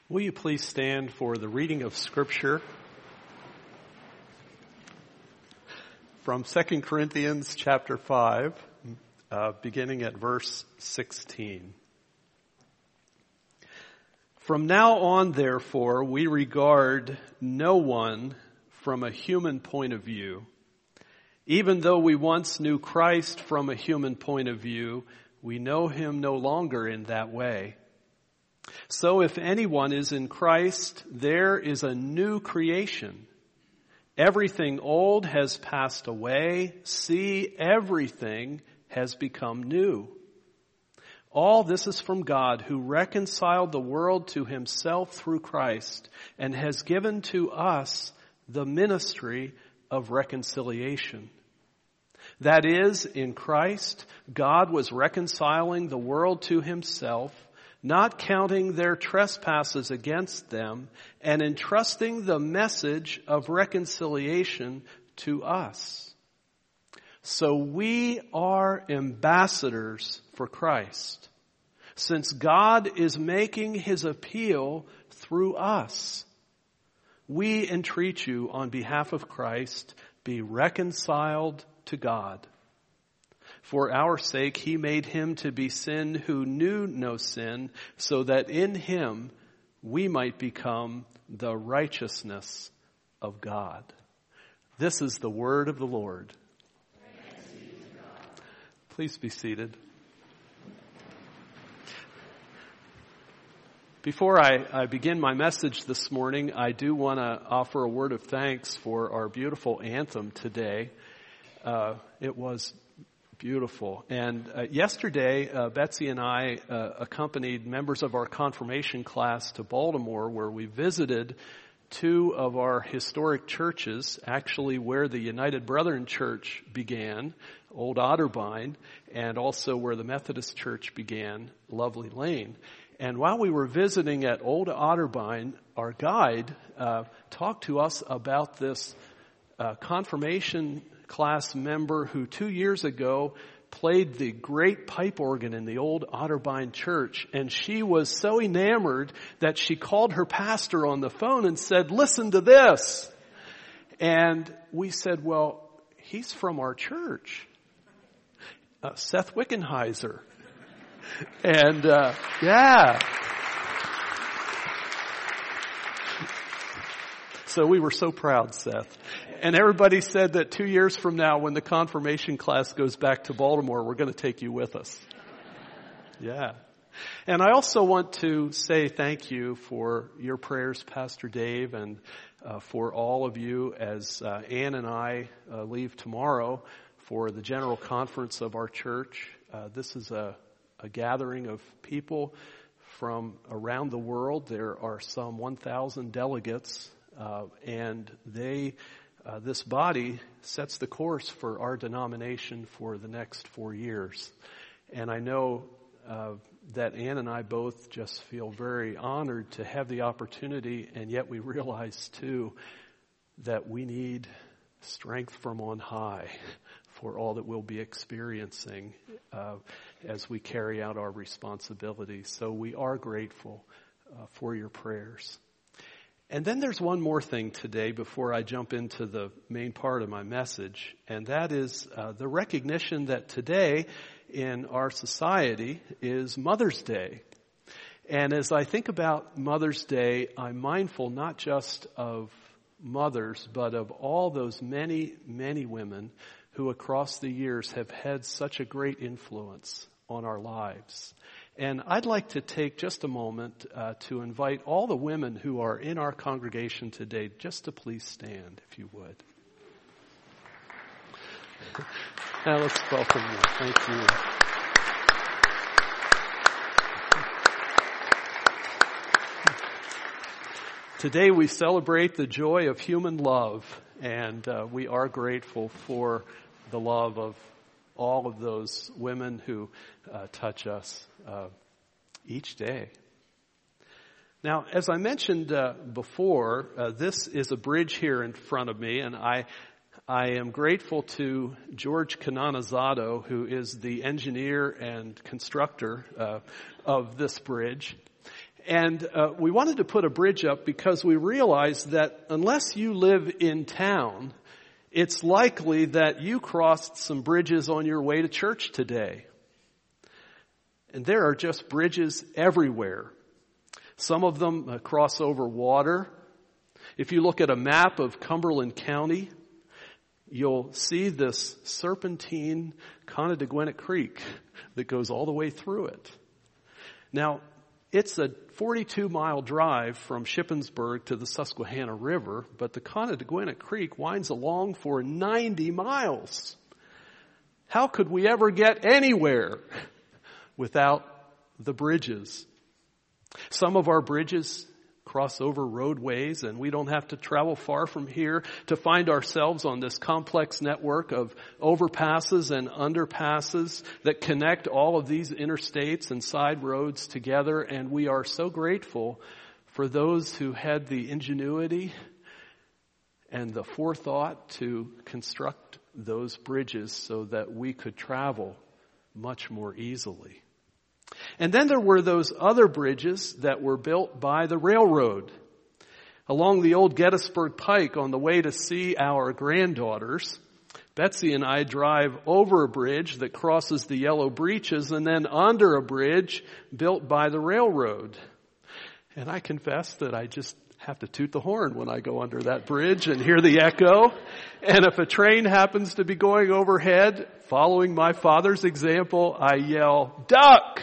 Will you please stand for the reading of Scripture from 2 Corinthians chapter 5, beginning at verse 16. From now on, therefore, we regard no one from a human point of view. Even though we once knew Christ from a human point of view, we know him no longer in that way. So if anyone is in Christ, there is a new creation. Everything old has passed away. See, everything has become new. All this is from God, who reconciled the world to himself through Christ and has given to us the ministry of reconciliation. That is, in Christ, God was reconciling the world to himself, not counting their trespasses against them, and entrusting the message of reconciliation to us. So we are ambassadors for Christ, since God is making his appeal through us. We entreat you on behalf of Christ, be reconciled to God. For our sake, he made him to be sin who knew no sin, so that in him we might become the righteousness of God. This is the word of the Lord. Please be seated. Before I begin my message this morning, I do want to offer a word of thanks for our beautiful anthem today. It was beautiful. And yesterday, Betsy and I accompanied members of our confirmation class to Baltimore, where we visited two of our historic churches, actually where the United Brethren Church began, Old Otterbein, and also where the Methodist Church began, Lovely Lane. And while we were visiting at Old Otterbein, our guide talked to us about this confirmation class member who 2 years ago played the great pipe organ in the Old Otterbein Church. And she was so enamored that she called her pastor on the phone and said, "Listen to this." And we said, "Well, he's from our church, Seth Wickenheiser." And yeah. So we were so proud, Seth. And everybody said that 2 years from now, when the confirmation class goes back to Baltimore, we're going to take you with us. Yeah. And I also want to say thank you for your prayers, Pastor Dave, and for all of you as Ann and I leave tomorrow for the general conference of our church. This is a gathering of people from around the world. There are some 1,000 delegates, and this body sets the course for our denomination for the next 4 years. And I know that Ann and I both just feel very honored to have the opportunity, and yet we realize too that we need strength from on high for all that we'll be experiencing as we carry out our responsibilities. So we are grateful for your prayers. And then there's one more thing today before I jump into the main part of my message, and that is the recognition that today in our society is Mother's Day. And as I think about Mother's Day, I'm mindful not just of mothers, but of all those many, many women who across the years have had such a great influence on our lives. And I'd like to take just a moment to invite all the women who are in our congregation today just to please stand, if you would. Now let's welcome you. Thank you. Today we celebrate the joy of human love, and we are grateful for the love of all of those women who touch us each day. Now, as I mentioned before, this is a bridge here in front of me, and I am grateful to George Canonizato, who is the engineer and constructor of this bridge. And we wanted to put a bridge up because we realized that unless you live in town, it's likely that you crossed some bridges on your way to church today. And there are just bridges everywhere. Some of them cross over water. If you look at a map of Cumberland County, you'll see this serpentine Connedaguenett Creek that goes all the way through it. Now, it's a 42-mile drive from Shippensburg to the Susquehanna River, but the Connedaguenett Creek winds along for 90 miles. How could we ever get anywhere without the bridges? Some of our bridges cross over roadways, and we don't have to travel far from here to find ourselves on this complex network of overpasses and underpasses that connect all of these interstates and side roads together. And we are so grateful for those who had the ingenuity and the forethought to construct those bridges so that we could travel much more easily. And then there were those other bridges that were built by the railroad. Along the old Gettysburg Pike on the way to see our granddaughters, Betsy and I drive over a bridge that crosses the Yellow Breeches and then under a bridge built by the railroad. And I confess that I just have to toot the horn when I go under that bridge and hear the echo. And if a train happens to be going overhead, following my father's example, I yell, "Duck!"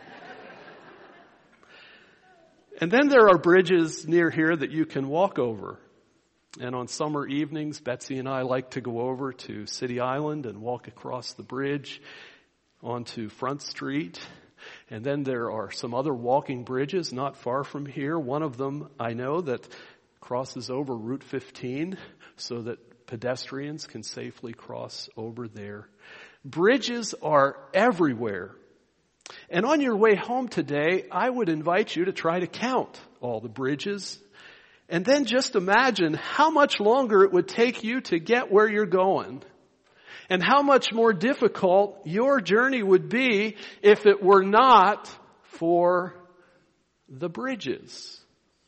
And then there are bridges near here that you can walk over. And on summer evenings, Betsy and I like to go over to City Island and walk across the bridge onto Front Street. And then there are some other walking bridges not far from here. One of them I know that crosses over Route 15 so that pedestrians can safely cross over there. Bridges are everywhere. And on your way home today, I would invite you to try to count all the bridges. And then just imagine how much longer it would take you to get where you're going. And how much more difficult your journey would be if it were not for the bridges.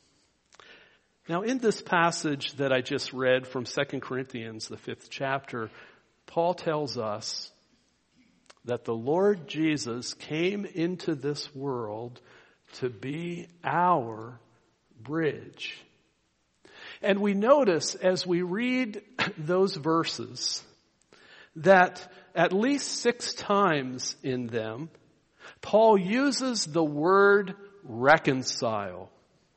Now, in this passage that I just read from 2 Corinthians, the 5th chapter, Paul tells us that the Lord Jesus came into this world to be our bridge. And we notice as we read those verses that at least 6 times in them, Paul uses the word reconcile.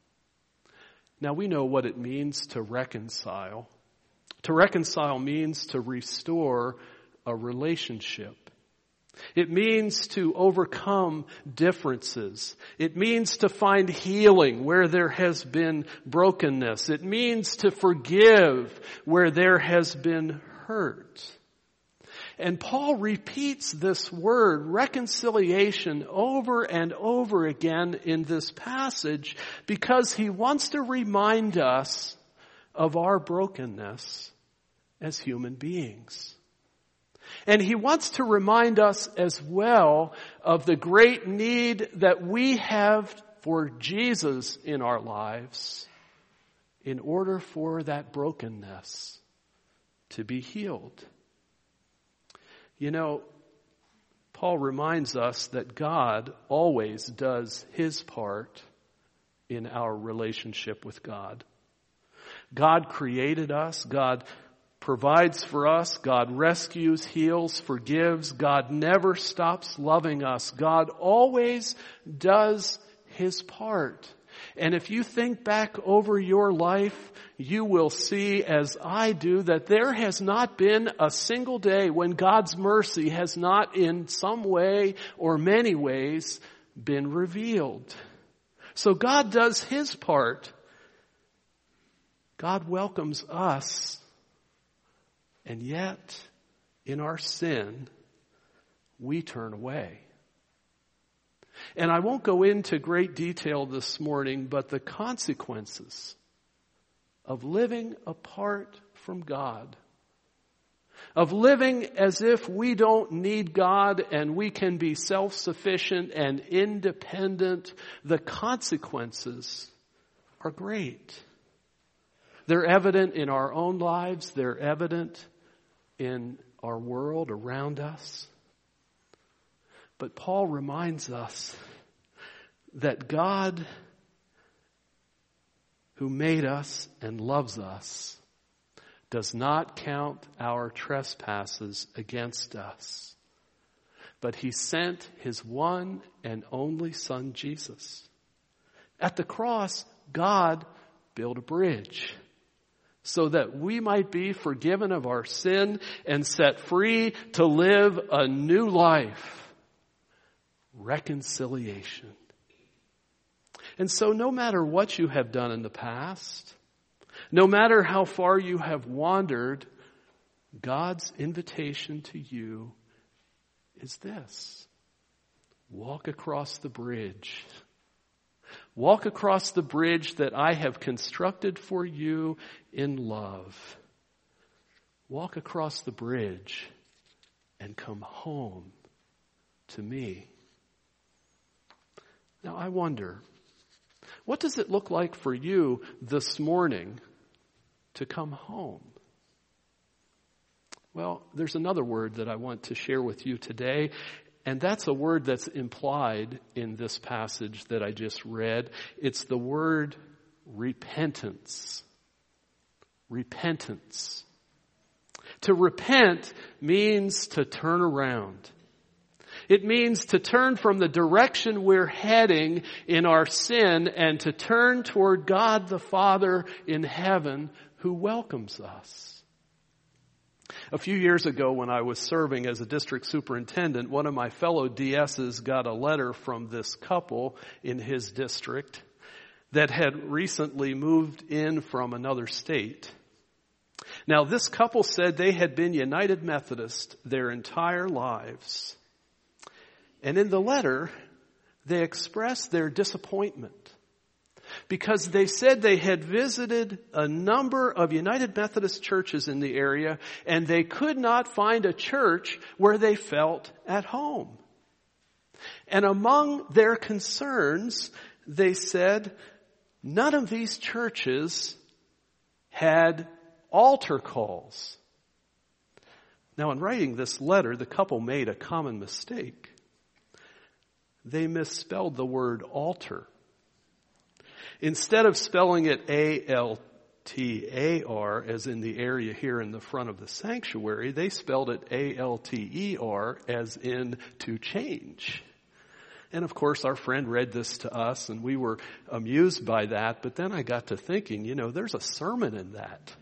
Now we know what it means to reconcile. To reconcile means to restore a relationship. It means to overcome differences. It means to find healing where there has been brokenness. It means to forgive where there has been hurt. And Paul repeats this word, reconciliation, over and over again in this passage because he wants to remind us of our brokenness as human beings. And he wants to remind us as well of the great need that we have for Jesus in our lives in order for that brokenness to be healed. You know, Paul reminds us that God always does his part in our relationship with God. God created us. God provides for us. God rescues, heals, forgives. God never stops loving us. God always does his part. And if you think back over your life, you will see, as I do, that there has not been a single day when God's mercy has not in some way or many ways been revealed. So God does his part. God welcomes us. And yet, in our sin, we turn away. And I won't go into great detail this morning, but the consequences of living apart from God of living as if we don't need God and we can be self-sufficient and independent, the consequences are great. They're evident in our own lives. They're evident in our world around us. But Paul reminds us that God, who made us and loves us, does not count our trespasses against us. But he sent his one and only Son, Jesus. At the cross, God built a bridge so that we might be forgiven of our sin and set free to live a new life. Reconciliation. And so no matter what you have done in the past, no matter how far you have wandered, God's invitation to you is this: walk across the bridge. Walk across the bridge that I have constructed for you in love. Walk across the bridge and come home to me. Now I wonder, what does it look like for you this morning to come home? Well, there's another word that I want to share with you today, and that's a word that's implied in this passage that I just read. It's the word repentance. Repentance. To repent means to turn around. It means to turn from the direction we're heading in our sin and to turn toward God the Father in heaven who welcomes us. A few years ago when I was serving as a district superintendent, one of my fellow DSs got a letter from this couple in his district that had recently moved in from another state. Now this couple said they had been United Methodist their entire lives. And in the letter, they expressed their disappointment because they said they had visited a number of United Methodist churches in the area and they could not find a church where they felt at home. And among their concerns, they said none of these churches had altar calls. Now, in writing this letter, the couple made a common mistake. They misspelled the word altar. Instead of spelling it A-L-T-A-R, as in the area here in the front of the sanctuary, they spelled it A-L-T-E-R, as in to change. And of course, our friend read this to us, and we were amused by that. But then I got to thinking, there's a sermon in that.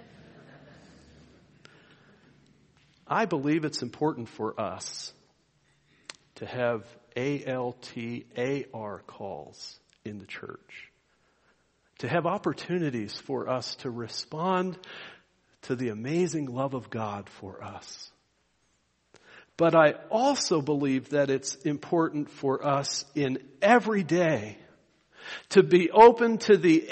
I believe it's important for us to have ALTAR calls in the church. To have opportunities for us to respond to the amazing love of God for us. But I also believe that it's important for us in every day to be open to the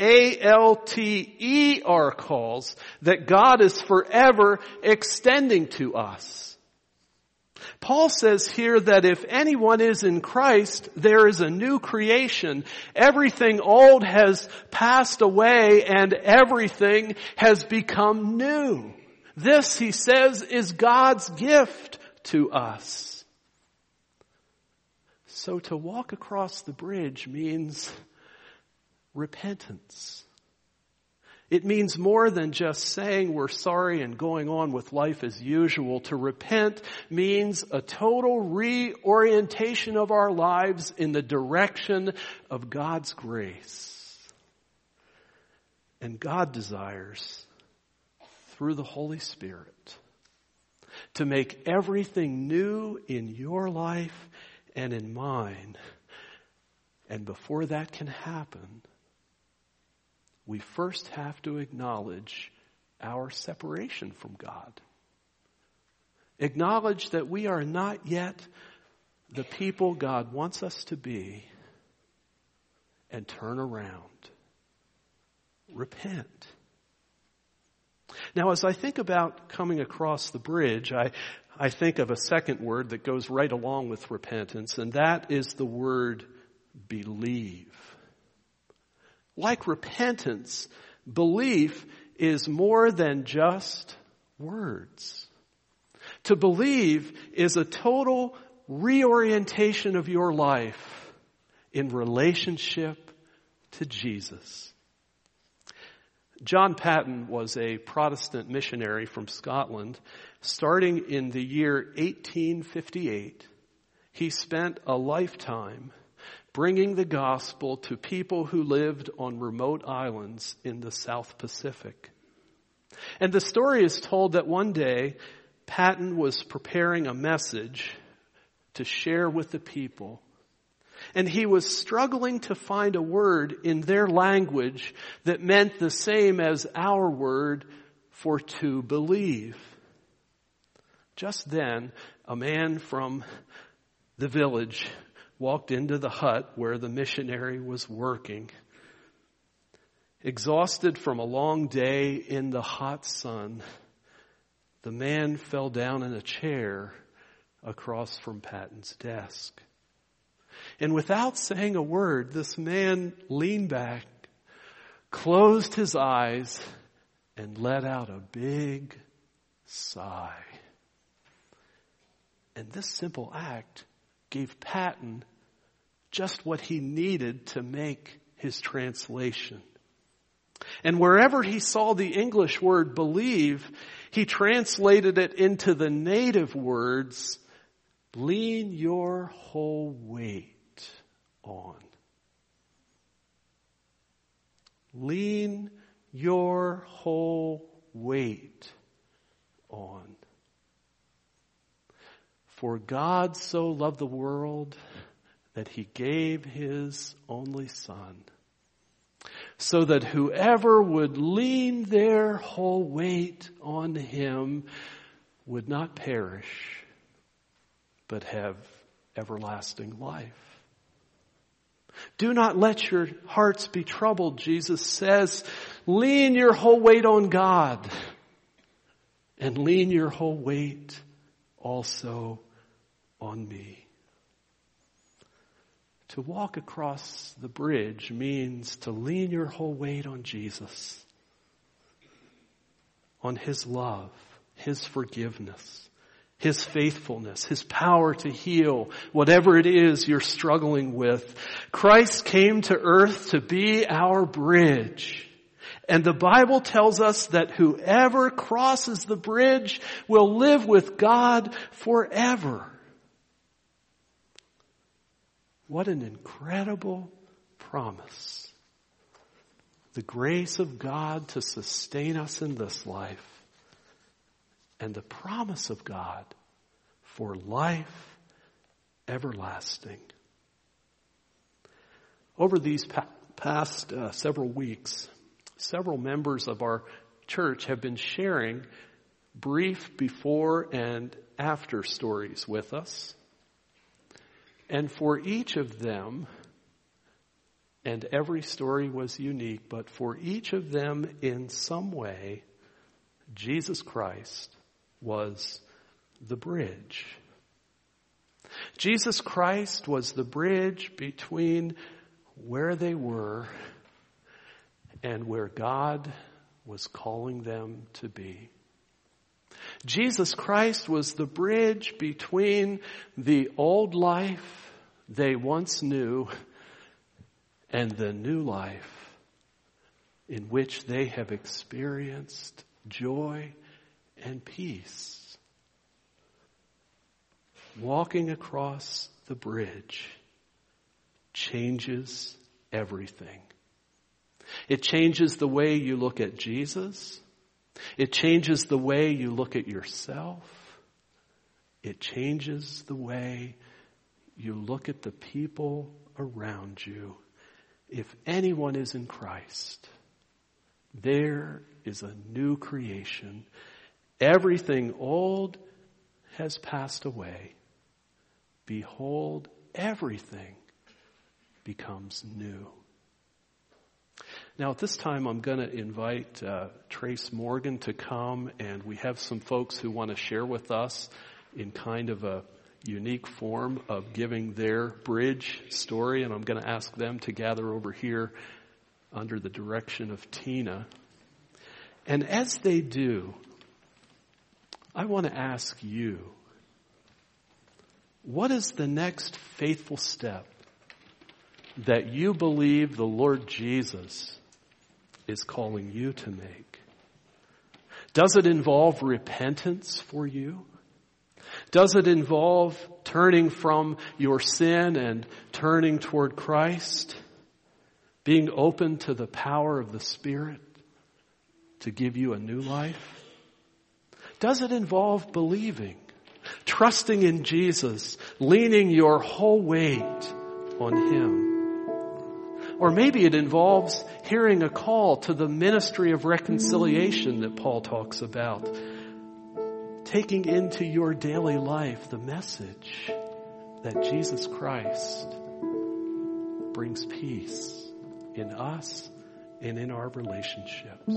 ALTER calls that God is forever extending to us. Paul says here that if anyone is in Christ, there is a new creation. Everything old has passed away and everything has become new. This, he says, is God's gift to us. So to walk across the bridge means repentance. It means more than just saying we're sorry and going on with life as usual. To repent means a total reorientation of our lives in the direction of God's grace. And God desires, through the Holy Spirit, to make everything new in your life and in mine. And before that can happen, we first have to acknowledge our separation from God. Acknowledge that we are not yet the people God wants us to be, and turn around. Repent. Now, as I think about coming across the bridge, I think of a second word that goes right along with repentance, and that is the word believe. Like repentance, belief is more than just words. To believe is a total reorientation of your life in relationship to Jesus. John Paton was a Protestant missionary from Scotland. Starting in the year 1858, he spent a lifetime bringing the gospel to people who lived on remote islands in the South Pacific. And the story is told that one day, Paton was preparing a message to share with the people. And he was struggling to find a word in their language that meant the same as our word for to believe. Just then, a man from the village walked into the hut where the missionary was working. Exhausted from a long day in the hot sun, the man fell down in a chair across from Paton's desk. And without saying a word, this man leaned back, closed his eyes, and let out a big sigh. And this simple act gave Paton just what he needed to make his translation. And wherever he saw the English word believe, he translated it into the native words, lean your whole weight on. Lean your whole weight on. For God so loved the world that he gave his only Son, so that whoever would lean their whole weight on him would not perish, but have everlasting life. Do not let your hearts be troubled, Jesus says. Lean your whole weight on God, and lean your whole weight also on me. To walk across the bridge means to lean your whole weight on Jesus, on his love, his forgiveness, his faithfulness, his power to heal whatever it is you're struggling with. Christ came to earth to be our bridge. And the Bible tells us that whoever crosses the bridge will live with God forever. What an incredible promise. The grace of God to sustain us in this life, and the promise of God for life everlasting. Over these past several weeks, several members of our church have been sharing brief before and after stories with us. And for each of them, and every story was unique, but for each of them in some way, Jesus Christ was the bridge. Jesus Christ was the bridge between where they were and where God was calling them to be. Jesus Christ was the bridge between the old life they once knew and the new life in which they have experienced joy and peace. Walking across the bridge changes everything. It changes the way you look at Jesus. It changes the way you look at yourself. It changes the way you look at the people around you. If anyone is in Christ, there is a new creation. Everything old has passed away. Behold, everything becomes new. Now at this time I'm going to invite Trace Morgan to come, and we have some folks who want to share with us in kind of a unique form of giving their bridge story, and I'm going to ask them to gather over here under the direction of Tina. And as they do, I want to ask you, what is the next faithful step that you believe the Lord Jesus is calling you to make? Does it involve repentance for you? Does it involve turning from your sin and turning toward Christ? Being open to the power of the Spirit to give you a new life? Does it involve believing, trusting in Jesus, leaning your whole weight on Him? Or maybe it involves hearing a call to the ministry of reconciliation that Paul talks about, taking into your daily life the message that Jesus Christ brings peace in us and in our relationships.